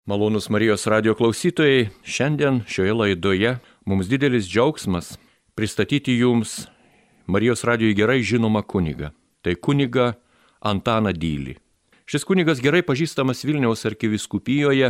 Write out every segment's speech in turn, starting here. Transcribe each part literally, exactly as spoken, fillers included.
Malonūs Marijos radio klausytojai, šiandien šioje laidoje mums didelis džiaugsmas pristatyti jums Marijos radijui gerai žinomą kunigą. Tai kunigą Antaną Dylį. Šis kunigas gerai pažįstamas Vilniaus arkivyskupijoje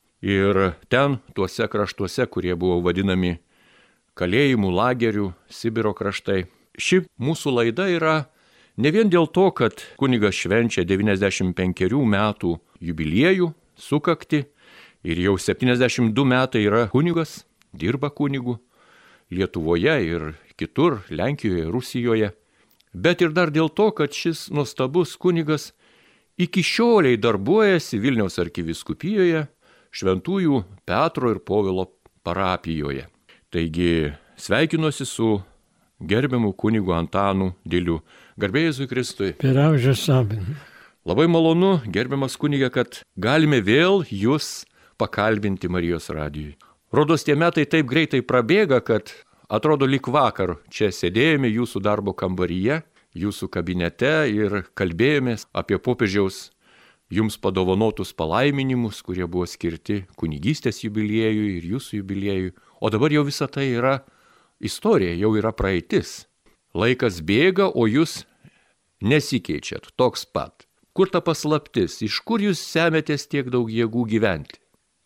ir ten, tuose kraštuose, kurie buvo vadinami kalėjimų, lagerių, Sibiro kraštai. Ši mūsų laida yra ne vien dėl to, kad kunigas švenčia devyniasdešimt penkerių metų jubiliejų, sukakti, ir jau septyniasdešimt du metai yra kunigas, dirba kunigu Lietuvoje ir kitur, Lenkijoje, Rusijoje. Bet ir dar dėl to, kad šis nuostabus kunigas iki šioliai darbuojasi Vilniaus arkivyskupijoje, Šventųjų Petro ir Povilo parapijoje. Taigi sveikinuosi su gerbiamu kunigu Antanu Dyliu. Garbė Jėzui Kristui. Per amžius amen. Labai malonu, gerbiamas kunige, kad galime vėl jūs pakalbinti Marijos radijui. Rodos tie metai taip greitai prabėga, kad atrodo lyg vakar čia sėdėjome jūsų darbo kambaryje, jūsų kabinete ir kalbėjomės apie popiežiaus jums padovanotus palaiminimus, kurie buvo skirti kunigystės jubiliejui ir jūsų jubiliejui. O dabar jau visa tai yra istorija, jau yra praeitis. Laikas bėga, o jūs nesikeičiat, toks pat. Kur ta paslaptis? Iš kur jūs semetės tiek daug jėgų gyventi?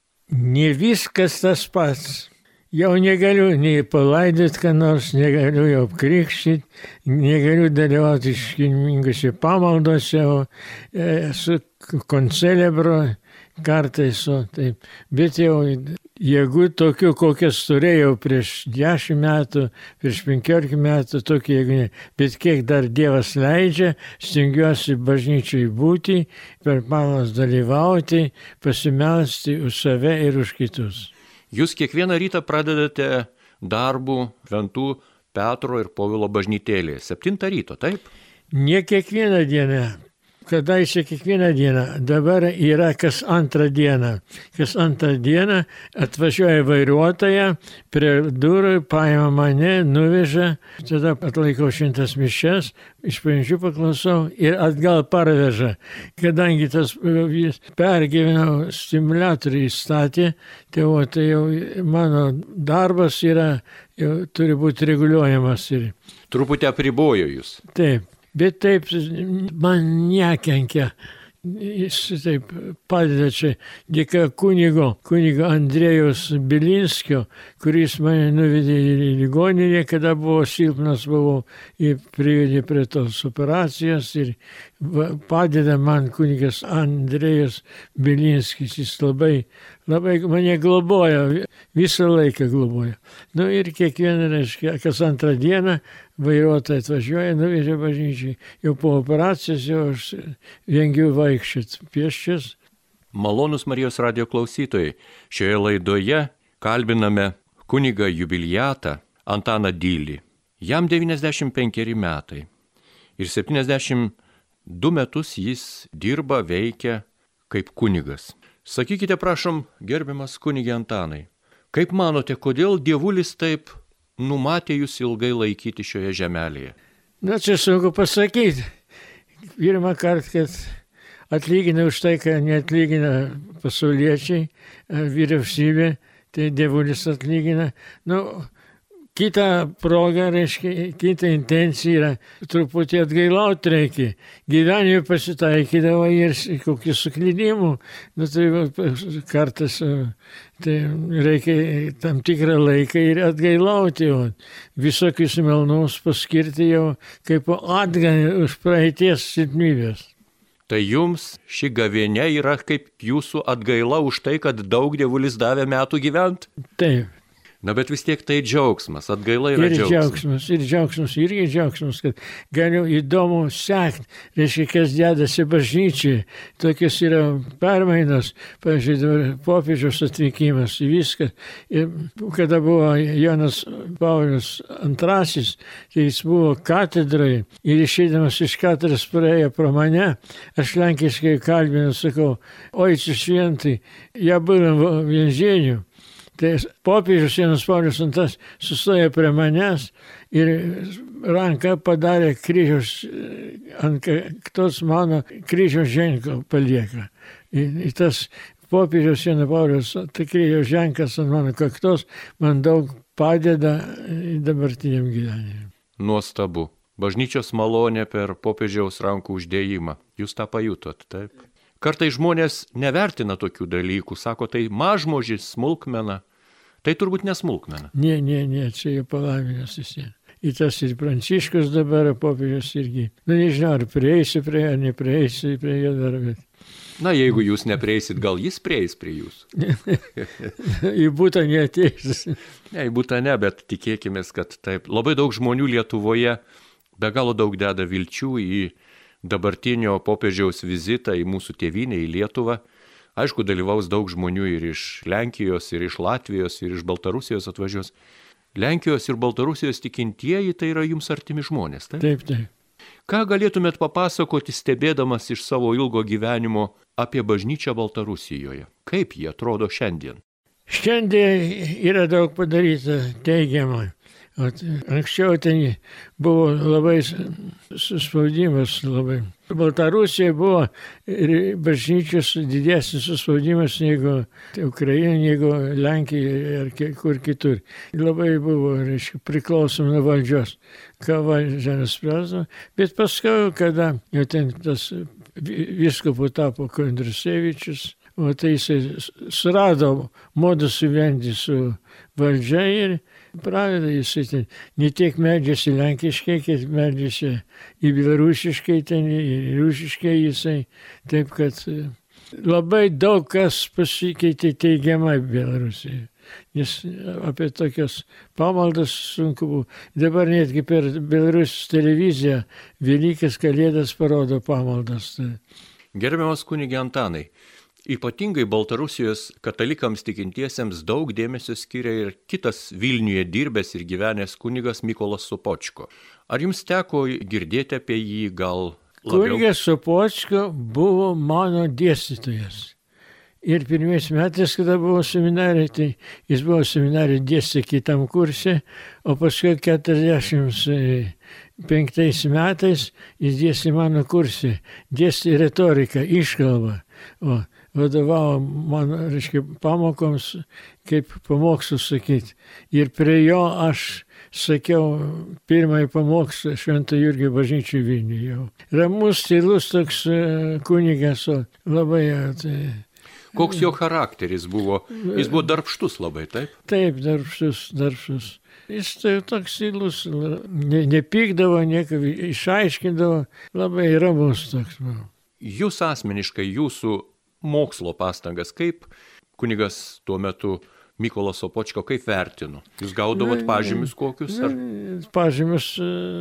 Ne viskas tas pats. Jau negaliu nei palaidoti, ką nors, negaliu jau apkrikštyti, negaliu dalyvauti iškilmingose pamaldose, o esu koncelebro kartais, o taip. Bet jau jėgų tokių, kokias turėjau prieš dešimt metų, prieš penkiolika metų, tokie jėgų ne. Bet kiek dar Dievas leidžia, stengiuosi bažnyčiai būti, per pamaldas dalyvauti, pasimelsti už save ir už kitus. Jūs kiekvieną rytą pradedate darbų Šventų Petro ir Povilo bažnytėlėje. Septintą ryto, taip? Ne kiekvieną dieną. Kadaise kiekvieną dieną. Dabar yra kas antrą dieną. Kas antrą dieną atvažiuoja vairuotoja, prie durų paima mane, nuveža, tada atlaikau šventas mišias, išpažinčių paklausau ir atgal parveža. Kadangi tas pergyvenau, stimuliatorių įstatė, tai, o, tai jau mano darbas yra, jau turi būti reguliuojamas. Ir... Truputį apribojo jūs. Taip. Bet taip man nekenkia. Jis taip padeda čia dėka kunigo, kunigo Andrėjaus Bilinskio, kuris mane nuvedė į ligoninę, kada buvo silpnas, buvau privedė prie tos operacijos ir padeda man kunigas Andrėjas Bilinskis. Jis labai, labai mane globoja, visą laiką globoja. Nu ir kiekvieną, reiškia, kas antrą dieną vairuotojai atvažiuoja, nuvežė bažnyčiai. Jau po operacijos jau aš vengiu vaikščioti pieščias. Malonūs Marijos radio klausytojai, šioje laidoje kalbiname kunigą jubiliatą Antaną Dylį. Jam devyniasdešimt penkeri metai. Ir septyniasdešimt du metus jis dirba, veikia kaip kunigas. Sakykite, prašom, gerbiamas kunige Antanai, kaip manote, kodėl dievulis taip numatė jūs ilgai laikyti šioje žemelėje? Na, čia sunku pasakyti. Pirmą kartą, kad atlygina už tai, ką neatlygina pasauliečiai, vyriausybė, tai dievulis atlygina. Nu, kita proga, reiškia, kita intencija yra, truputį atgailauti reikia. Gyvenime pasitaikydavo ir kokių suklydimų. Nu, tai kartais tai reikia tam tikrą laiką ir atgailauti. O visokius melnus paskirti jau kaip atgailą už praeities silpnybės. Tai jums ši gavėnia yra kaip jūsų atgaila už tai, kad daug dievulis davė metų gyvent? Taip. Na, bet vis tiek tai džiaugsmas, atgaila yra ir džiaugsmas. džiaugsmas. Ir džiaugsmas, irgi džiaugsmas, kad galiu įdomu sekti, reiškia, kas dedasi bažnyčiai, tokios yra permainos, pavyzdžiui, popiežiaus atvykimas į viską. Ir kada buvo Jonas Paulius antrasis, tai jis buvo katedroje ir išeidamas iš katedros praėjo pro mane, aš lenkiškai kalbinu, sakau, oi, čia šventai, ja buvom в więzieniu. Tai popiežius Jonas Paulius antras sustojo prie manęs ir ranką padarė kryžiaus, ant kaktos mano kryžiaus ženklą palieka. Ir tas popiežiaus Jono Pauliaus tikrėjo ženklas ant mano kaktos man daug padeda dabartiniam gyvenimui. Nuostabu. Bažnyčios malonė per popiežiaus rankų uždėjimą. Jūs tą pajutot, taip? Kartai žmonės nevertina tokių dalykų, sako, tai mažmožis, smulkmena. Tai turbūt nesmulkmena. Ne, ne, ne, čia jau palaiminęs visiems. Ir tas ir Pranciškus dabar, popiežius irgi. Na, nežinau, ar prieisi prie, ar neprieisi prie jo dar, bet... Na, jeigu jūs neprieisit, gal jis prieis prie jūsų. Į būtą neateis. Ne, į būtą ne, bet tikėkime, kad taip. Labai daug žmonių Lietuvoje be galo daug deda vilčių į dabartinio popiežiaus vizitą į mūsų tėvynę, į Lietuvą. Aišku, dalyvaus daug žmonių ir iš Lenkijos, ir iš Latvijos, ir iš Baltarusijos atvažiuos. Lenkijos ir Baltarusijos tikintieji tai yra jums artimi žmonės, taip? Taip, taip. Ką galėtumėt papasakoti, stebėdamas iš savo ilgo gyvenimo apie bažnyčią Baltarusijoje? Kaip jie atrodo šiandien? Šiandien yra daug padaryta teigiamai. Anksčiau ten buvo labai suspaudimas, labai. Baltarusija buvo bažnyčios didesnis suspaudimas negu Ukraina, negu Lenkija ar kur kitur. Labai buvo, reiškia, priklausom nuo valdžios, ką valdžia nuspręsdavo. Bet paskui, kada jau ten tas vyskupu tapo Kondrusevičius, o tai jisai surado modus vivendi su valdžia ir pradeda jisai ten ne tiek meldžiasi lenkiškai, kiek meldžiasi į belarusiškai, ten į rusiškai jisai. Taip, kad labai daug kas pasikeitė teigiamai Belarusijoje. Nes apie tokias pamaldas sunku buvo. Dabar netgi per Belarusijos televiziją Velykas Kalėdas parodo pamaldas. Gerbiamas kunige Antanai, ypatingai Baltarusijos katalikams tikintiesiems daug dėmesio skiria ir kitas Vilniuje dirbęs ir gyvenęs kunigas Mykolas Sopočko. Ar jums teko girdėti apie jį gal labiau? Kunigas Sopočko buvo mano dėstytojas. Ir pirmais metais, kada buvo seminarai, tai jis buvo seminarai dėstė kitam kurse, o paskui keturiasdešimt penktais metais jis dėstė mano kurse, dėstė retoriką, iškalbą. O vadovavo mano, reiškia, pamokoms, kaip pamokslus sakyti. Ir prie jo aš sakiau pirmąjį pamokslą Švento Jurgio bažnyčių Vilniuje. Ramus, tylus toks kunigas, labai... Tai, koks jo charakteris buvo? Jis buvo darbštus labai, taip? Taip, darbštus, darbštus. Jis tai toks tylus, ne, nepykdavo, nieko išaiškindavo, labai ramus toks buvo. Jūs asmeniškai, jūsų mokslo pastangas, kaip kunigas tuo metu Mykolas Sopočko, kaip vertino? Jūs gaudavot pažymius kokius? Ar... Pažymius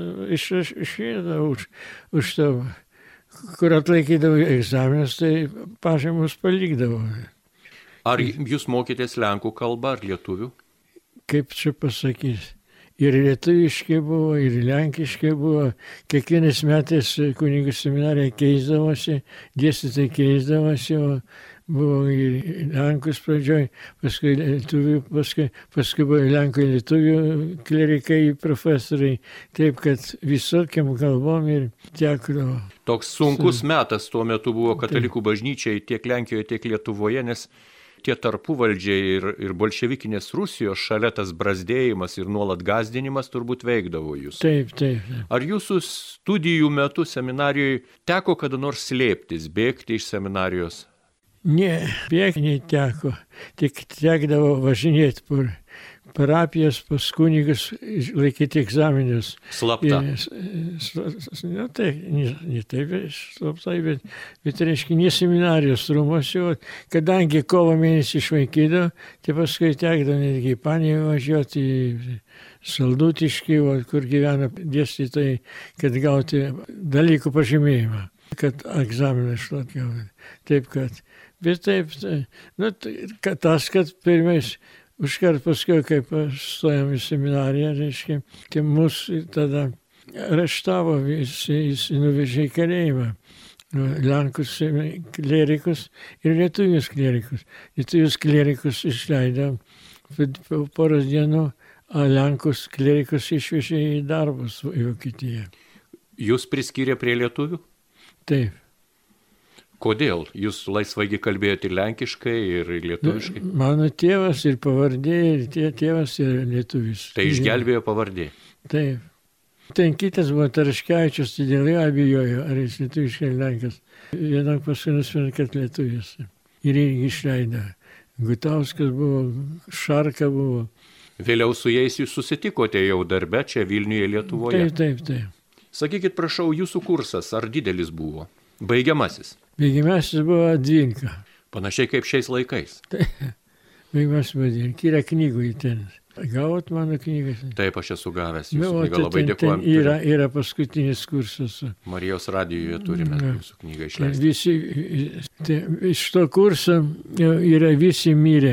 išėdavo už, už tavo. Kur atlaikydavo egzaminus, tai pažymus palikdavo. Ar jūs mokėtės lenkų kalbą ar lietuvių? Kaip čia pasakyti? Ir lietuviškai buvo, ir lenkiškai buvo. Kiekvienais metais kunigų seminarai keisdavosi, dėstytojai keisdavosi, o buvo ir lenkus pradžioj, paskui lietuvių, paskui, paskui buvo lenkų ir lietuvių klerikai, profesoriai. Taip, kad visokiam kalbom ir tekdavo. Toks sunkus metas tuo metu buvo katalikų bažnyčiai tiek Lenkijoje, tiek Lietuvoje, nes tie tarpuvaldžiai ir, ir bolševikinės Rusijos šalia tas brazdėjimas ir nuolat gąsdinimas turbūt veikdavo jūs. Taip, taip, taip. Ar jūsų studijų metu seminarijoje teko kada nors slėptis, bėgti iš seminarijos? Ne, bėgti neteko. Tik tekdavo važinėti per parapijas, pas kunigus, laikyti egzaminus. Slapta? Na, tai, ne, ne taip slaptai, bet, bet reiškia, ne seminarijos rūmose, kadangi kovo mėnesį išvaikydavo, tai paskui tekdavo netgi į Panevėžį važiuoti, į Saldutiškį, kur gyvena dėstytojai, kad gauti dalykų pažymėjimą, kad egzaminą išlaikyti. Taip, kad, bet taip, tai, nu, kad tas, kad pirmais, užkart paskui, kaip stojom į seminariją, reiškia, tai mus tada areštavo, jis nuvežė į kalėjimą. Lenkus klerikus ir lietuvius klerikus. Lietuvius klerikus išleido po poros dienų, o Lenkus klerikus išvežė į darbus į Vokietiją. Jūs priskyrė prie lietuvių? Taip. Kodėl? Jūs laisvaigi kalbėjote ir lenkiškai, ir lietuviškai? Mano tėvas ir pavardė, ir tie tėvas yra lietuvis. Tai išgelbėjo pavardė? Taip. Ten kitas buvo Taraškevičius, tai dėl jo abejojo, ar jis lietuviškai lenkas. Vienok paskui nusprendė, kad lietuvis. Ir irgi išleido. Gutauskas buvo, Šarka buvo. Vėliau su jais jūs susitikote jau darbe čia Vilniuje, Lietuvoje? Taip, taip, taip. Sakykit, prašau, jūsų kursas ar didelis buvo? Baigiamasis? Baigiamasis buvo dvylika. Panašiai kaip šiais laikais? Taip, baigiamasis buvo dvylika. Yra knygų į ten. Gavot mano knygas? Taip, aš esu gavęs jūsų Nu, knygą, tai labai ten- dėkuojam. ten Yra, yra paskutinis kursas. Marijos radijuje turime Na. jūsų knygą Ten išleisti. visi, tai iš to kurso jau yra visi mirę.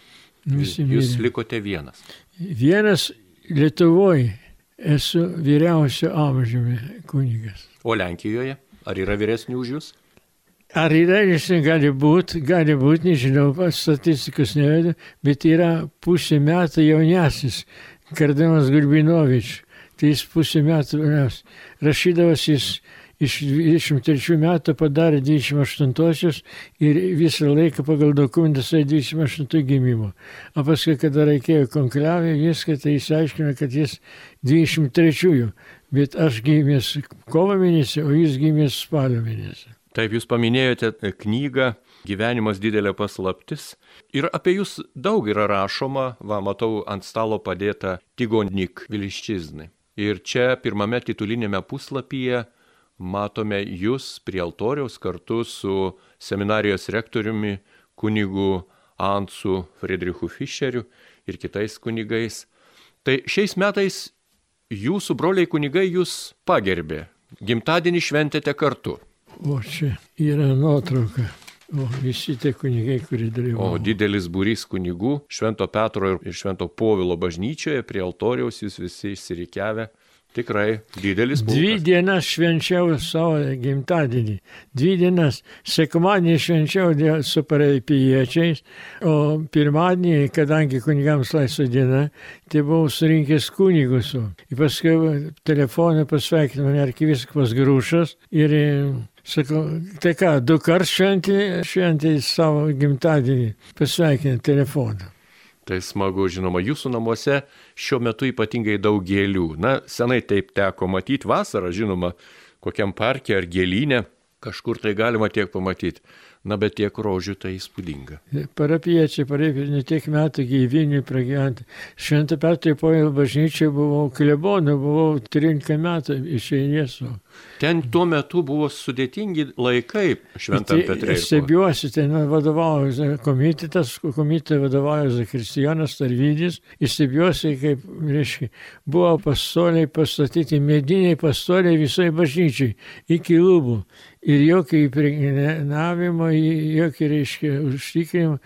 Visi Jūs mirė. likote vienas. Vienas Lietuvoje esu vyriausio amžiumi kunigas. O Lenkijoje? Ar yra vyresnių už jūs? Ar yra, jis gali būti, gali būti, nežinau, pats statistikos nevedu, bet yra pusė metų jaunesnis, kardinolas Gulbinovič. Tai jis pusė metų jaunesnis. Rašydavas jis iš dvidešimt trečių metų padarė dvidešimt aštuntosios ir visą laiką pagal dokumentus tai dvidešimt aštuntų gimimo. O paskui, kada reikėjo konklavė, viską, tai jis aiškino, kad jis dvidešimt trečiųjų. Bet aš gimęs kovo mėnesį, o jis gimęs spalio mėnesį. Taip, jūs paminėjote knygą Gyvenimas didelė paslaptis. Ir apie jūs daug yra rašoma, va, matau ant stalo padėta Tigonik Viliščiznai. Ir čia pirmame titulinėme puslapyje matome jūs prie altoriaus kartu su seminarijos rektoriumi kunigu Ansu Friedrichu Fischeriu ir kitais kunigais. Tai šiais metais jūsų broliai kunigai jūs pagerbė. Gimtadienį šventėte kartu. O čia yra nuotrauka. O visi tie kunigai, kurie O dalyvavo. didelis būrys kunigų Švento Petro ir Švento Povilo bažnyčioje prie altoriaus jūs visi išsirikiavę. Tikrai didelis Dvi pulkas. dienas švenčiau savo gimtadienį. Dvi dienas. Sekmadienį švenčiau dėl- su parapijiečiais, o pirmadienį, kadangi kunigams laisva diena, tai buvau surinkęs kunigus. Ir paskui telefoną pasveikino mane arkivyskupas Grušas ir e, sakau, tai ką, du kart šventė, šventė savo gimtadienį, pasveikinę telefoną. Tai smagu, žinoma, jūsų namuose šiuo metu ypatingai daug gėlių. Na, senai taip teko matyti vasarą, žinoma, kokiam parke ar gėlyne, kažkur tai galima tiek pamatyti. Na, bet tiek rožių tai įspūdinga. Parapiečiai, parapiečiai, ne tiek metų gyviniui pragyventi. Švento Petro Povilo bažnyčiai buvau klebonu, buvau trylika metų iš eilės. Ten tuo metu buvo sudėtingi laikai Šventam Petrei. Stebiuosi, ten vadovauja komitetas, komitetui vadovauja Zakristijonas Tarvydis. Ir stebiuosi, kaip, reiškia, buvo pastoliai pastatyti, mediniai pastoliai visoje bažnyčiai, iki lubų. Ir jokio įpregnavimo, jokio, reiškia, užtikrinimo,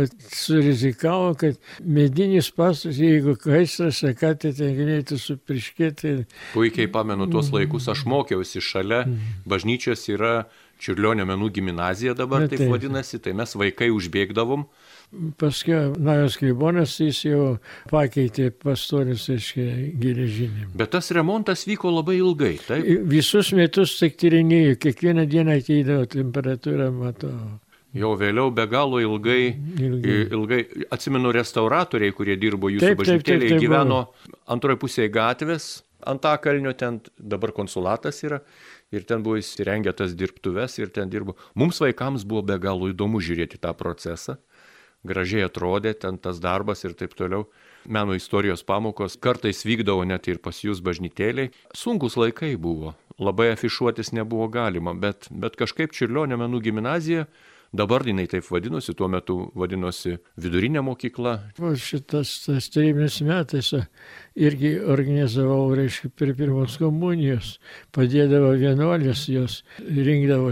surizikavo, kad medinis pastatas, jeigu gaisras, ką tai ten galėtų supriškėti. Puikiai pamenu tuos laikus, aš mokiausi šalia bažnyčios yra Čiurlionio menų gimnazija dabar, Na, taip taip. vadinasi, tai mes vaikai užbėgdavom. Paskui Najos Klibonas jis jau pakeitė pastolius, reiškia, geležinį. Bet tas remontas vyko labai ilgai, taip? Visus metus tik tyrinėjau, kiekvieną dieną ateidavo temperatūrą, matau. Jau vėliau be galo ilgai, Ilgai. ilgai, atsimenu, restauratoriai, kurie dirbo jūsų Taip, taip, taip, bažnytėlėje, taip, gyveno antroje pusėje gatvės, Antakalnio, ten dabar konsulatas yra, ir ten buvo įsirengę tas dirbtuves ir ten dirbo. Mums vaikams buvo be galo įdomu žiūrėti tą procesą, gražiai atrodė ten tas darbas ir taip toliau. Meno istorijos pamokos kartais vykdavo net ir pas jūs bažnytėliai. Sunkus laikai buvo, labai afišuotis nebuvo galima, bet, bet kažkaip Čiurlionio menų gimnazija, dabar jinai taip vadinosi, tuo metu vadinosi vidurinė mokykla. Po šitas tas tarybiniais metais irgi organizavau, reiškia, prie pirmos komunijos, padėdavo vienuolės, jos rinkdavo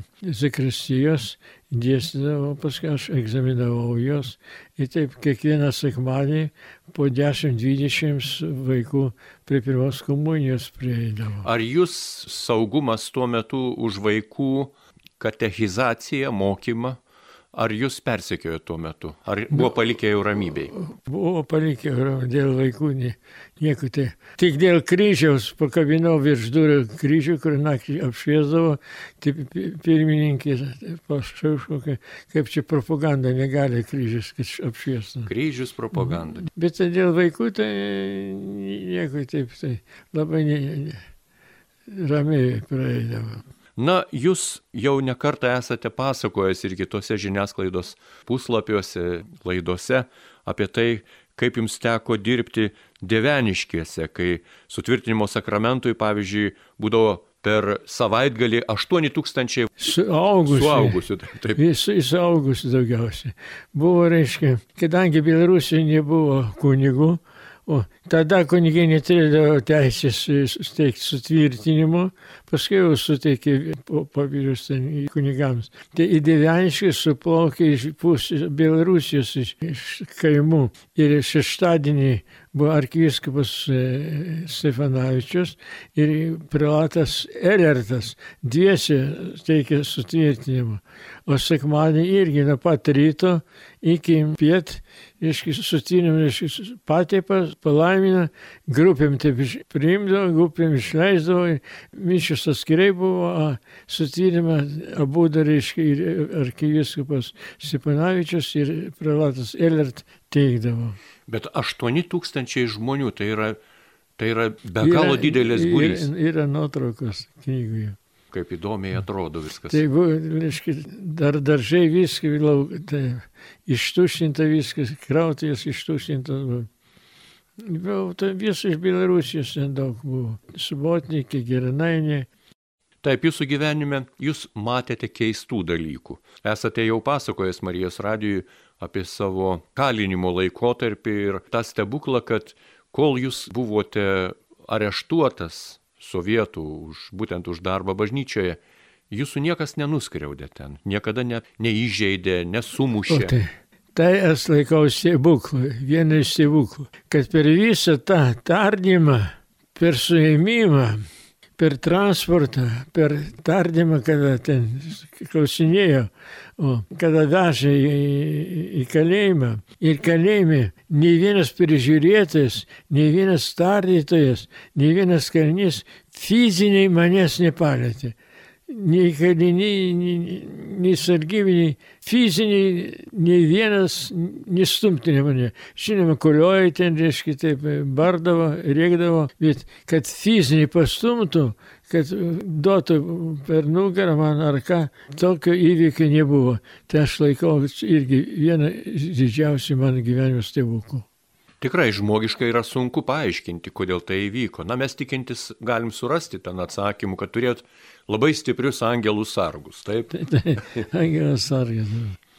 zakristijos, dėstydavo, paskui aš egzaminavau jos. Ir taip kiekvieną sekmadienį po dešimt dvidešimt vaikų prie pirmos komunijos prieidavo. Ar jūs saugumas tuo metu už vaikų katechizaciją, mokymą ar jūs persekiojo tuo metu? Ar buvo palikę jau ramybėj? Buvo palikę dėl vaikų, nie, nieko tai. Tik dėl kryžiaus pakabinau virš durų kryžių, kur naktį apšviesdavo, tai pirmininkė pašauško, kaip čia propaganda, negali kryžius apšviesdavo. Kryžius propaganda. Bet tai dėl vaikų, tai nieko taip, tai labai ne, ne, ramiai praeidavo. Na, jūs jau nekartą esate pasakojęs ir kitose žiniasklaidos puslapiuose, laidose apie tai, kaip jums teko dirbti Dieveniškėse, kai sutvirtinimo sakramentui, pavyzdžiui, būdavo per savaitgalį aštuoni tūkstančiai suaugusių. Suaugusių, taip. taip. Visų suaugusių daugiausiai. Buvo, reiškia, kadangi Belarusijoje nebuvo kunigų, o tada kunigai neturėdavo teisės suteikti sutvirtinimo, paskui jau suteikė papirius kunigams. Tai į Dieveniškę suplaukė iš pusės Belarusijos, iš, iš kaimų. Ir šeštadienį buvo arkivyskupas Stefanavičius ir prelatas Elertas. Dviese teikė sutvirtinimą. O sekmadienį irgi nuo pat ryto iki piet, reiškia, sutvirtinimą, reiškia, pateipas, palaimina, grupėm taip priimdavo, grupėm išleisdavo, mišios atskirai buvo, sutvirtinimą abu dar, reiškia, ir arkivyskupas Stefanavičius ir prelatas Elert teikdavo. Bet aštuoni tūkstančiai žmonių, tai yra, tai yra be galo yra, didelės būrys. Yra, yra nuotraukos knygoje. Kaip įdomiai atrodo viskas. Tai buvo, reiškia, dar daržai viską, tai ištuštinta viskas, krautės ištuštintas buvo. Buvo tai visų iš Belarusijos daug buvo. Subotnikė, Geranainė. Taip, jūsų gyvenime jūs matėte keistų dalykų. Esate jau pasakojęs Marijos radijui apie savo kalinimo laikotarpį ir tą stebuklą, kad kol jūs buvote areštuotas sovietų, už, būtent už darbą bažnyčioje, jūsų niekas nenuskriaudė ten, niekada ne, neįžeidė, nesumušė. O tai, tai aš laikau stebuklų, vieną iš stebuklų, kad per visą tą tardymą, per suėmimą, per transportą, per tardymą, kada ten klausinėjo, o kada vežė į, į kalėjimą. Ir kalėjime nei vienas prižiūrėtojas, nei vienas tardytojas, nei vienas kalinys fiziniai manęs nepalėtė. Nei kaliniai, nei, nei sargybiniai, fiziniai, nei vienas nestumtinė mane. Žinoma, kolioja ten, reiškia, taip, bardavo, rėkdavo, bet kad fiziniai pastumtų, kad duotų per nugarą man ar ką, tokio įvykio nebuvo. Tai aš laikau irgi vieną didžiausių mano gyvenimo stebuklų. Tikrai žmogiškai yra sunku paaiškinti, kodėl tai įvyko. Na, mes tikintis galim surasti ten atsakymų, kad turėt labai stiprius angelų sargus, taip? Tai, tai, angelas sargas.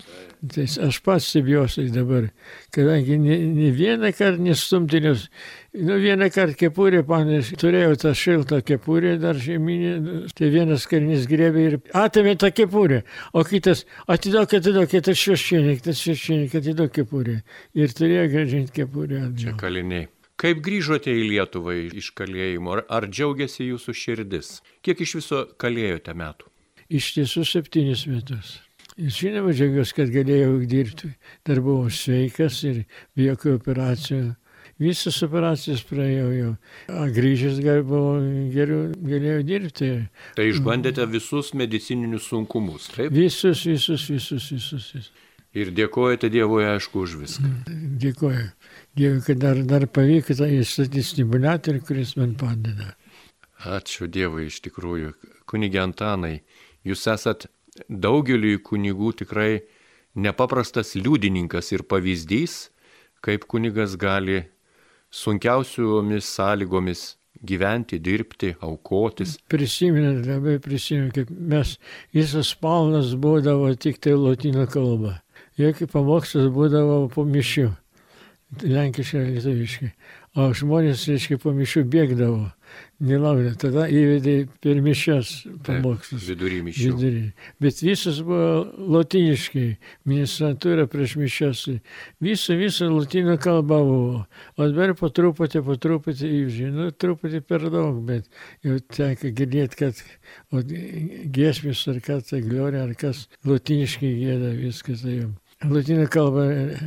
Tai aš pats stebiuosi dabar, kadangi ne, ne vieną kartą nestumtinius, nu vieną kartą kepurė, panės, turėjau tą šiltą kepurę dar žeminį, tai vienas karinys grėbė ir atėmė tą kepurę, o kitas atidok, atidok, tas šeščienik, tas šeščienik, atidok kepurę ir turėjo grąžinti kepurę. Čia kaliniai. Kaip grįžote į Lietuvą iš kalėjimo, ar, ar džiaugiasi jūsų širdis? Kiek iš viso kalėjote metų? Iš tiesų septynis metus. Ir žinoma, džiaugiuosi, kad galėjau dirbti. Dar buvau sveikas ir be jokių operacijų. Visas operacijas praėjau jau. A, grįžęs buvau geriau, galėjau dirbti. Tai išbandėte visus medicininius sunkumus, taip? Visus, visus, visus, visus. visus. Ir dėkojate Dievui, aišku, už viską. Dėkoju. Dievui, kad dar, dar pavyko tą įstatyti stimuliatorių, kuris man padeda. Ačiū Dievui, iš tikrųjų. Kunige Antanai, jūs esat daugeliui kunigų tikrai nepaprastas liudininkas ir pavyzdys, kaip kunigas gali sunkiausiomis sąlygomis gyventi, dirbti, aukotis. Prisimenu, labai prisimenu, kaip mes visas palnas būdavo tik tai lotynų kalba. Jokie pamokslas būdavo po mišių, lenkiškai ir lietuviškai. O žmonės, reiškia, po mišių bėgdavo. nelaukė. Tada įvedė per mišias pamokslus. Vidury mišių. Vidury. Bet visas buvo lotyniškai. Ministratūra prieš mišias. Visa, visa lotynų kalba buvo. O dabar po truputį, po truputį įvžė. Nu, truputį per daug, bet jau teko girdėti, kad o, giesmės ar kas, tai glorija ar kas lotyniškai gėda viskas. Tai jau. Lotynų kalba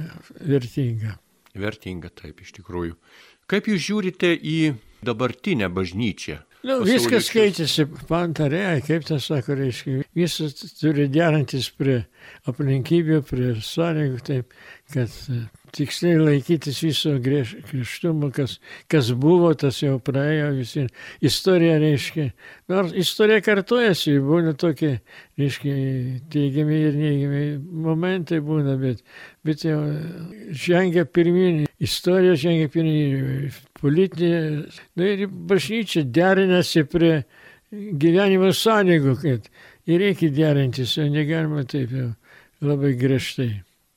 vertinga. Vertinga, taip, iš tikrųjų. Kaip jūs žiūrite į dabartinę bažnyčią? Nu, viskas keičiasi, pantarėje, kaip tas sako, reiškia, visas turi derantis prie aplinkybių, prie sąlygų, taip, kad tiksliai laikytis viso griežtumo, kas, kas buvo, tas jau praėjo, visi. Istorija, reiškia, nors istorija kartojasi, būna tokie, reiškia, teigiami ir neigiami momentai būna, bet, bet jau žengia pirmin, istorija žengia pirmin, politinė, nu ir bažnyčia derinasi prie gyvenimo sąlygų, kad ir reikia derintis, o negalima taip jau labai griežtai.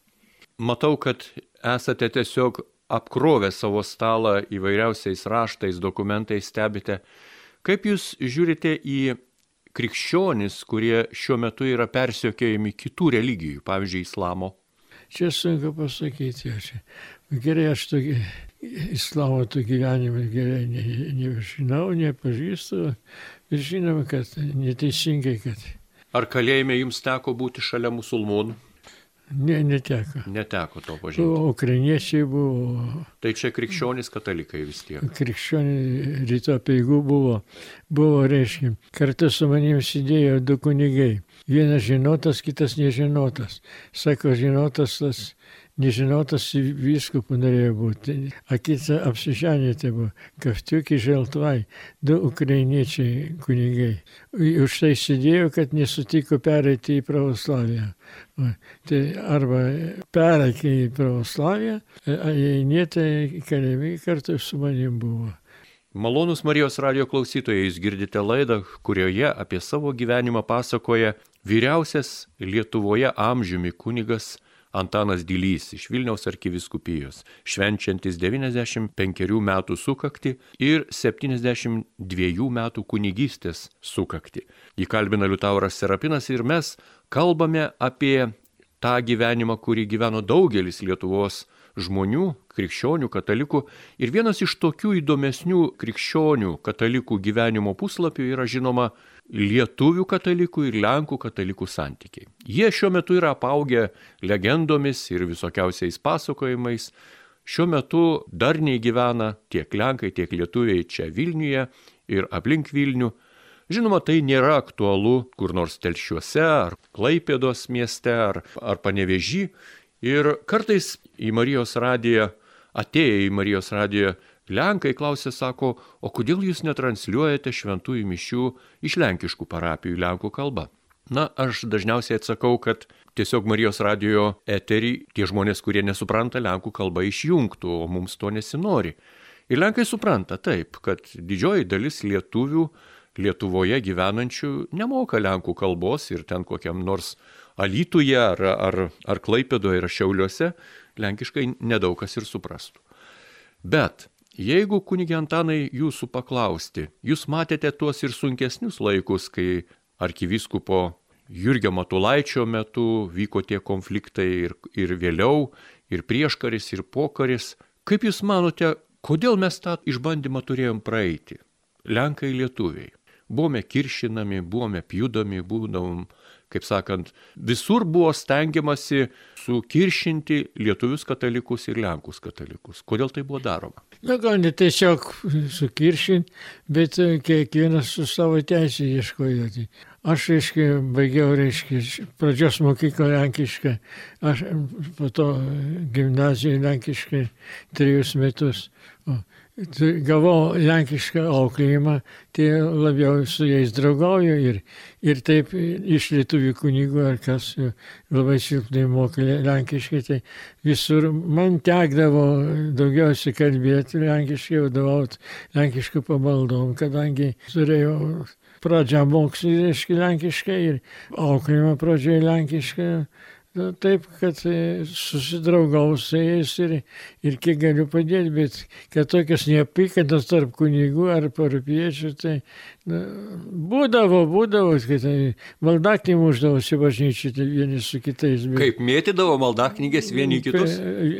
Matau, kad esate tiesiog apkrovę savo stalą įvairiausiais raštais, dokumentais, stebite. Kaip jūs žiūrite į krikščionis, kurie šiuo metu yra persekiojami kitų religijų, pavyzdžiui, islamo? Čia sunku pasakyti. Čia. Gerai, aš tokį islamo tų gyvenimą gerai nežinau, ne, nepažįstu, bet žinoma, kad neteisingai, kad... Ar kalėjime jums teko būti šalia musulmonų? Ne, neteko. Neteko to pažinti. Ukrainiečiai buvo. Tai čia krikščionys katalikai vis tiek. Krikščionys ryto apeigų buvo. Buvo, reiškia, kartu su manim sėdėjo du kunigai. Vienas žinotas, kitas nežinotas. Sako, žinotas tas nežinotas vyskupų norėjo būti. A kita apsiženėte buvo. Kaftiukai Želtvai. Du ukrainiečiai kunigai. Už tai sėdėjo, kad nesutiko pereiti į pravoslaviją. Tai arba pereikė į pravoslaviją, a jei ne, tai kalėjime kartu su manim buvo. Malonūs Marijos radijo klausytojai, jūs girdite laidą, kurioje apie savo gyvenimą pasakoja vyriausias Lietuvoje amžiumi kunigas Antanas Dilys iš Vilniaus arkivyskupijos, švenčiantis devyniasdešimt penkerių metų sukaktį ir septyniasdešimt dviejų metų kunigystės sukaktį. Jį kalbina Liutauras Serapinas ir mes kalbame apie tą gyvenimą, kurį gyveno daugelis Lietuvos žmonių, krikščionių, katalikų. Ir vienas iš tokių įdomesnių krikščionių, katalikų gyvenimo puslapių yra žinoma lietuvių katalikų ir lenkų katalikų santykiai. Jie šiuo metu yra apaugę legendomis ir visokiausiais pasakojimais. Šiuo metu darniai gyvena tiek lenkai, tiek lietuviai čia Vilniuje ir aplink Vilnių. Žinoma, tai nėra aktualu kur nors Telšiuose, ar Klaipėdos mieste, ar, ar Panevėžy. Ir kartais į Marijos radiją, atėję į Marijos radiją, lenkai klausė, sako, o kodėl jūs netransliuojate šventųjų mišių iš lenkiškų parapijų lenkų kalba? Na, aš dažniausiai atsakau, kad tiesiog Marijos radijo eterį tie žmonės, kurie nesupranta lenkų kalbą, išjungtų, o mums to nesinori. Ir lenkai supranta taip, kad didžioji dalis lietuvių Lietuvoje gyvenančių nemoka lenkų kalbos ir ten kokiam nors Alytuje ar, ar, ar Klaipėdoje ir Šiauliuose lenkiškai nedaug kas ir suprastų. Bet jeigu, kunige Antanai, jūsų paklausti, jūs matėte tuos ir sunkesnius laikus, kai arkivyskupo Jurgio Matulaičio metu vyko tie konfliktai ir, ir vėliau, ir prieškaris, ir pokaris. Kaip jūs manote, kodėl mes tą išbandymą turėjom praeiti? Lenkai, lietuviai. Buvome kiršinami, buvome pjudomi, būdavom, kaip sakant, visur buvo stengiamasi sukiršinti lietuvius katalikus ir lenkus katalikus. Kodėl tai buvo daroma? Na, gal ne tiesiog sukiršinti, bet kiekvienas su savo teisė ieškojo. Aš, reiškia, baigiau, reiškia, pradžios mokyklą lenkišką, aš po to gimnaziją lenkiškai trijus metus. O, gavau lenkišką auklėjimą, tai labiau su jais draugauju ir, ir taip iš lietuvių kunigų ar kas labai silpnai moka lenkiškai, tai visur man tekdavo daugiausiai kalbėti lenkiškai, vadovauti lenkiškų pamaldom, kadangi turėjau pradžią mokslį, reiškia, lenkiškai ir auklėjimą pradžioje lenkiškai. Nu, taip, kad susidraugau su jais ir, ir kiek galiu padėti, bet kad tokios neapykantos tarp kunigų ar parapiečių, tai nu, būdavo, būdavo, kad tai maldaknį muždavosi bažnyčiai tai vieni su kitais. Bet... Kaip mėtydavo maldaknygės vieni kitus?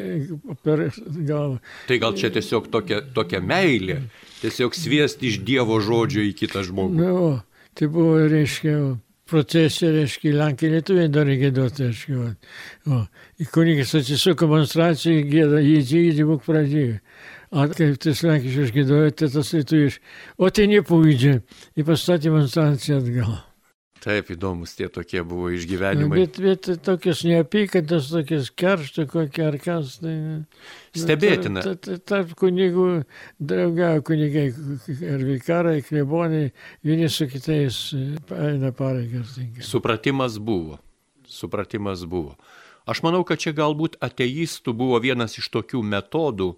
Per galvą. Tai gal čia tiesiog tokia, tokia meilė, tiesiog sviesti iš Dievo žodžio į kitą žmogų. Nu, tai buvo, reiškia, procesija, reiškia, Lenkai lietuviai dar gėdoti, reiškia. O, kunigas atsisuko monstracijai, gėda, jį įdį būk pradėjo. A kaip tas lenkiškas gėdojo, tai tas lietuviš. O tai nepūdžia. Ir pastatė monstraciją atgal. Taip, įdomus tie tokie buvo išgyvenimai. Bet, bet tokios neapykantos, tokios keršto, kokie ar kas. Tai, stebėtina. Tarp, tarp, tarp kunigų draugavo kunigai, ar vikarai, klebonai, vieni su kitais eina pareigas. Supratimas buvo. Supratimas buvo. Aš manau, kad čia galbūt ateistų buvo vienas iš tokių metodų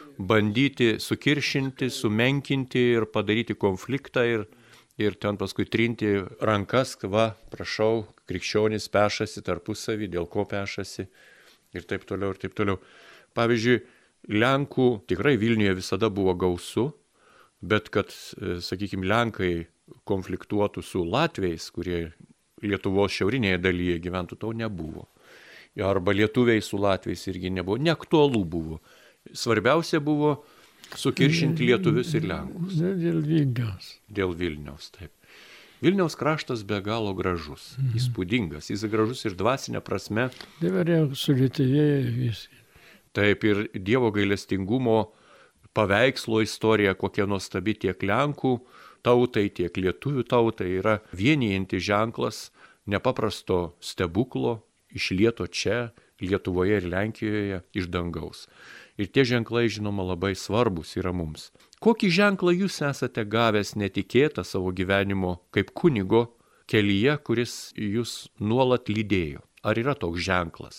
bandyti sukiršinti, sumenkinti ir padaryti konfliktą ir Ir ten paskui trinti rankas, va, prašau, krikščionys pešasi tarpusavį, dėl ko pešasi ir taip toliau, ir taip toliau. Pavyzdžiui, Lenkų tikrai Vilniuje visada buvo gausu, bet kad, sakykime, Lenkai konfliktuotų su Latviais, kurie Lietuvos šiaurinėje dalyje gyventų, to nebuvo. Arba lietuviai su Latviais irgi nebuvo, neaktualu buvo. Svarbiausia buvo sukiršinti lietuvius ir Lenkus. Dėl Vilniaus. Dėl Vilniaus, taip. Vilniaus kraštas be galo gražus, mhm. įspūdingas, jis gražus ir dvasinė prasme. Dabar jau sulėtėvėjo viską. Taip, ir Dievo gailestingumo paveikslo istorija, kokia nuostabi tiek Lenkų tautai, tiek lietuvių tautai, yra vienijanti ženklas nepaprasto stebuklo išlieto čia, Lietuvoje ir Lenkijoje iš dangaus. Ir tie ženklai, žinoma, labai svarbus yra mums. Kokį ženklą jūs esate gavęs netikėtą savo gyvenimo kaip kunigo kelyje, kuris jūs nuolat lydėjo? Ar yra toks ženklas?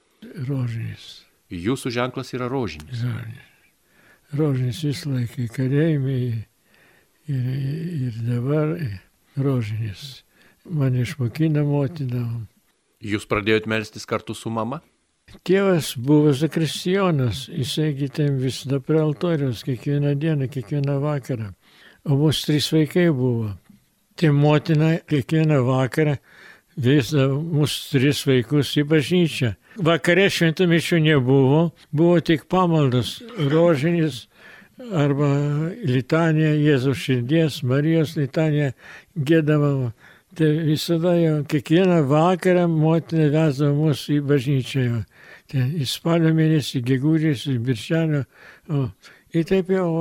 Rožinis. Jūsų ženklas yra rožinis. Rožinis visą laiką kalėjime ir, ir dabar rožinis. Mane išmokina motina. Jūs pradėjot melstis kartu su mama? Tėvas buvo zakristijonas, jisai ten visada prie altoriaus, kiekvieną dieną, kiekvieną vakarą. O mūsų trys vaikai buvo. Tai motina kiekvieną vakarą vesda mūsų tris vaikus į bažnyčią. Vakare šventų mišių nebuvo, buvo tik pamaldos, rožinis arba litanija, Jėzaus širdies, Marijos litanija giedama. Tai visada jau kiekvieną vakarą motina vesdavo mus į bažnyčią. Jau. Tai į spalio mėnesį, gegužės, į birželio. O, ir taip jau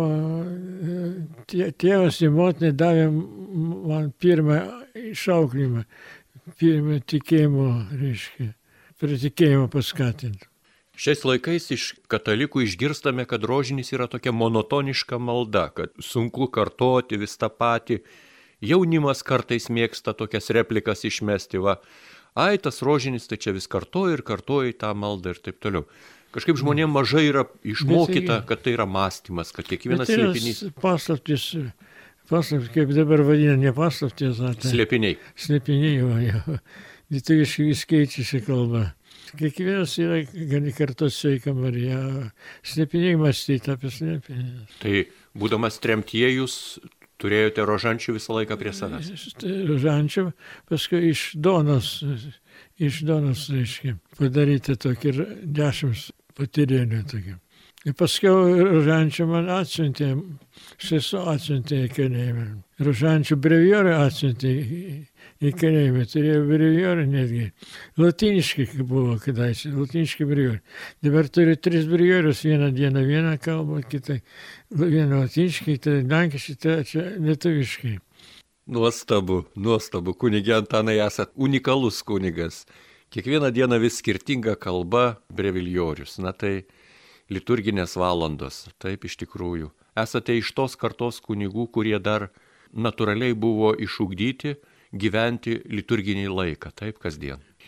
tėvas ir motina davė man pirmą išauklimą, pirmą tikėjimo, reiškia, prie tikėjimo paskatinti. Šiais laikais iš katalikų išgirstame, kad rožinis yra tokia monotoniška malda, kad sunku kartoti vis tą patį. Jaunimas kartais mėgsta tokias replikas išmesti, va, ai, tas rožinis, tai čia vis kartoji ir kartoji tą maldą ir taip toliau. Kažkaip žmonėms mažai yra išmokyta, kad tai yra mąstymas, kad kiekvienas slėpinys. Paslaptis, paslaptis, kaip dabar vadina, ne paslaptis. Tai slėpiniai. Slėpiniai, va, jau. Lietuviškai vis keičiasi kalba. Kiekvienas yra, gali kartuoti sveiką Mariją, slėpiniai mąstyti apie slėpinį. Tai būdamas tremtyje jūs turėjote rožančių visą laiką prie savęs? Rožančių, paskui iš Donos, iš Donos, reiškia, padaryti tokį dešimt patyrėlių tokį. Ir paskui rožančių man atsiuntė, sesuo atsiuntė į kalėjimą. Rožančių brevijorį atsiuntė į kalėjimą, turėjau brevijorį netgi. Latiniškai buvo kadaise, latiniškai brevijorį. Dabar turiu tris brevijorius, vieną dieną vieną kalbą, kitą vieną latiniškai, kitą lenkiškai, kitą čia lietuviškai. Nuostabu, nuostabu, kunige Antanai, esat unikalus kunigas. Kiekvieną dieną vis skirtinga kalba breviljorius. Na tai liturginės valandos, taip iš tikrųjų. Esate iš tos kartos kunigų, kurie dar natūraliai buvo išugdyti gyventi liturginį laiką, taip kasdien.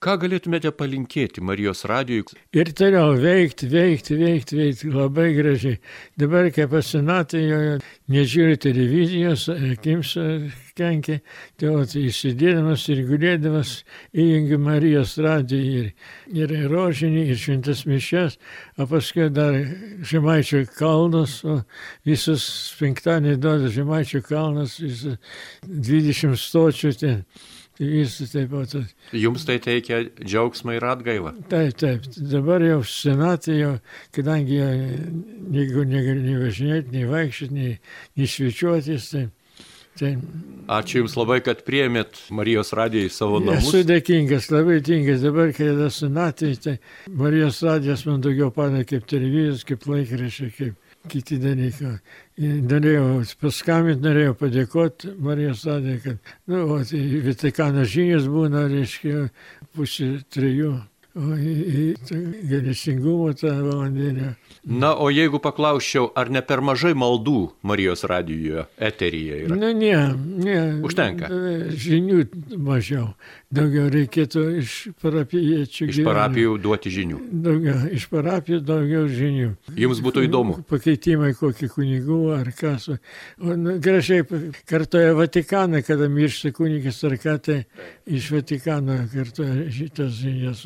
Ką galėtumėte palinkėti Marijos radijui? Ir toliau veikti, veikti, veikti, veikti labai gražiai. Dabar, kai pasinatėjoje, nežiūri televizijos, akims kenkia, tai o, tai įsidėdamas ir gulėdamas įjungiu Marijos radiją ir, ir rožinį, ir šventas mišias, o paskui dar Žemaičio kalnas, o visus penktadienį duoda Žemaičio kalnas, dvidešimt stočių ten. Visų taip pat. Jums tai teikia džiaugsmą ir atgaivą? Taip, taip. Dabar jau senatė, jau, kadangi jau jeigu negali nei važinėti, nei vaikščioti, nei, nei švečiuotis, tai, tai... Ačiū Jums labai, kad priėmėt Marijos radiją į savo namus. Esu dėkingas, labai dėkingas. Dabar, kai yra senatė, tai Marijos radijas man daugiau padeda kaip televizijos, kaip laikraščiai, kaip kiti dalykai. Norėjau paskambinti, norėjau padėkoti Marijos radijai, kad, nu, o, tai Vatikano žinios būna, reiškia, pusė trijų, o į, į gailestingumo tą valandėlę. Na, o jeigu paklausčiau, ar ne per mažai maldų Marijos radijoje eteryje yra? Nu, ne, ne. Užtenka? Žinių mažiau. Daugiau reikėtų iš parapijiečių. Iš parapijų duoti žinių. Daugiau, iš parapijų daugiau žinių. Jums būtų įdomu. Pakeitimai kokį kunigų ar kas. O, nu, gražiai kartoja Vatikaną, kada miršta kunigas ar ką, tai iš Vatikano kartoja šitas žinias.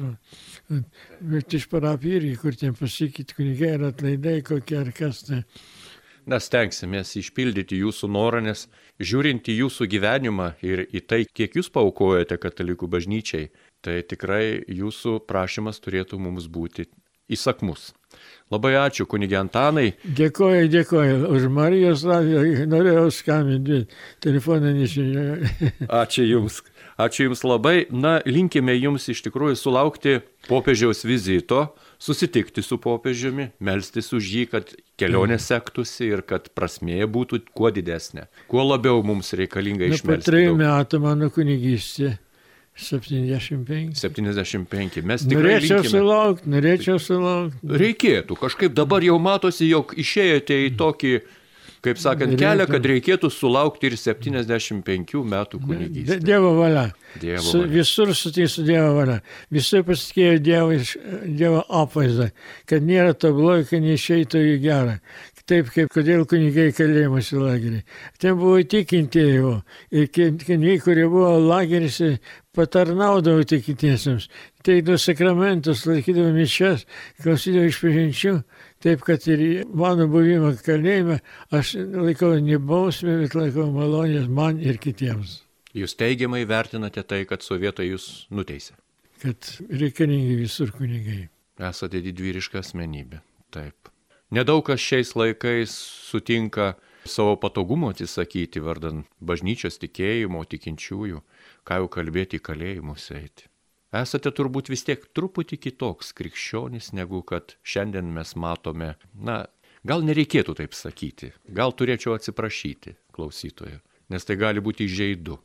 Bet iš parapijų irgi, kur ten pasakyti kunigai ir atlaidai kokie ar kas. Tai. Na, stengsimės išpildyti jūsų norą, nes žiūrint į jūsų gyvenimą ir į tai, kiek jūs paaukojate katalikų bažnyčiai, tai tikrai jūsų prašymas turėtų mums būti įsakmus. Labai ačiū, kunige Antanai. Dėkoju, dėkoju. Už Marijos radiją norėjau skambinti, telefoną nežinau. Ačiū Jums. Ačiū Jums labai. Na, linkime Jums iš tikrųjų sulaukti popiežiaus vizito, susitikti su popiežiumi, melstis už jį, kad kelionė sektųsi ir kad prasmė būtų kuo didesnė. Kuo labiau mums reikalinga išmelsti. Nu, po trejų metų mano kunigystė. septyniasdešimt penki. septyniasdešimt penki. Mes tikrai norėčiau linkime. sulaukti, norėčiau sulaukti. Reikėtų. Kažkaip dabar jau matosi, jog išėjote į tokį, kaip sakant, kelią, kad reikėtų sulaukti ir septyniasdešimt penkių metų kunigystės. Dievo valia. Dievo Su, valia. visur sutikė Dievo valia. Visur pasitikėjo Dievo, dievo apvaizdą, kad nėra to blogo, kad neišeitų į gerą. Taip, kaip kodėl kunigai kalėjimuose lagerį. Ten buvo įtikintieji, ir kunigai, kurie buvo lageryse, patarnaudavo tikintiesiems, teikdavo sakramentus, laikydavo mišias, klausydavo išpažinčių, taip, kad ir mano buvimą kalėjime aš laikau ne bausmę, bet laikau malonės man ir kitiems. Jūs teigiamai vertinate tai, kad sovietai jūs nuteisė? Kad reikalingi visur kunigai. Esate didvyriška asmenybė. Taip. Nedaug kas šiais laikais sutinka savo patogumo atsisakyti vardan bažnyčios tikėjimo, tikinčiųjų, ką jau kalbėti į kalėjimus eiti. Esate turbūt vis tiek truputį kitoks krikščionis, negu kad šiandien mes matome. Na, gal nereikėtų taip sakyti, gal turėčiau atsiprašyti klausytojo, nes tai gali būti įžeidu.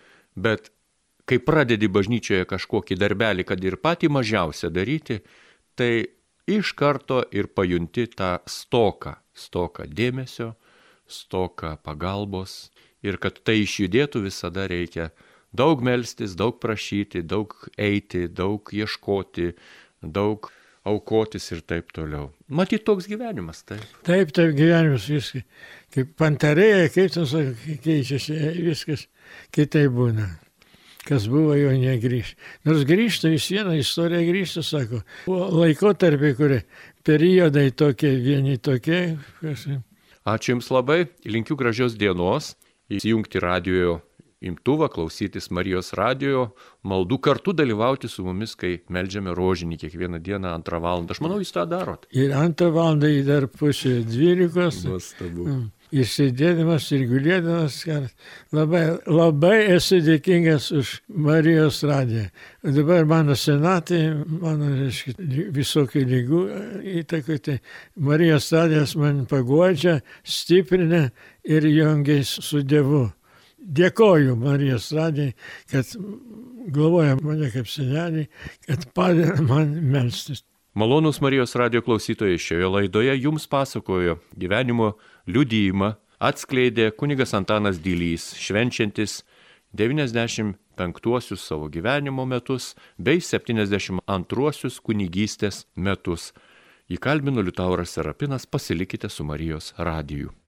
Bet kai pradedi bažnyčioje kažkokį darbelį, kad ir patį mažiausią daryti, tai iš karto ir pajunti tą stoką, stoką dėmesio, stoką pagalbos ir kad tai išjudėtų visada reikia daug melstis, daug prašyti, daug eiti, daug ieškoti, daug aukotis ir taip toliau. Matyt, toks gyvenimas, taip. Taip, taip gyvenimas viskas. Kaip pantarėja, kaip tas keičiasi, viskas kitaip būna. Kas buvo, jo negrįž. Nors grįžta, vis viena istorija grįžta, sako. Buvo laikotarpiai, kurie periodai tokie, vieni tokie. Kas... Ačiū Jums labai, linkiu gražios dienos, įsijungti radijo imtuvą, klausytis Marijos radijo, maldų kartu dalyvauti su mumis, kai meldžiame rožinį kiekvieną dieną antrą valandą. Aš manau, Jūs tą darot. Ir antrą valandą į dar pusę dvylikos. Nuostabu. Mm. Ir sėdėdamas ir gulėdamas, labai, labai esu dėkingas už Marijos radiją. Dabar mano senatai, mano reiškia, visokių lygų įtakai, tai Marijos radijas man paguodžia, stiprina ir jungia su Dievu. Dėkoju Marijos radijai, kad galvoja mane kaip senelį, kad padeda man melstis. Malonūs Marijos radijo klausytojai, šioje laidoje Jums pasakojo gyvenimo liudijimą, atskleidė kunigas Antanas Dilys, švenčiantis devyniasdešimt penktuosius savo gyvenimo metus bei septyniasdešimt antruosius kunigystės metus. Įkalbino Liutauras Serapinas, pasilikite su Marijos radiju.